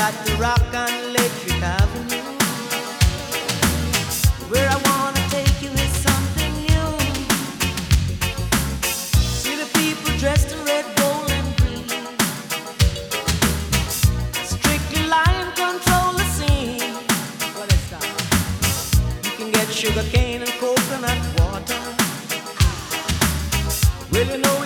got the rock on Electric Avenue. Where I wanna take you is something new. See the people dressed in red, gold, and green. Strictly lion control the scene. Well, let's stop. You can get sugar cane and coconut water. Well, you know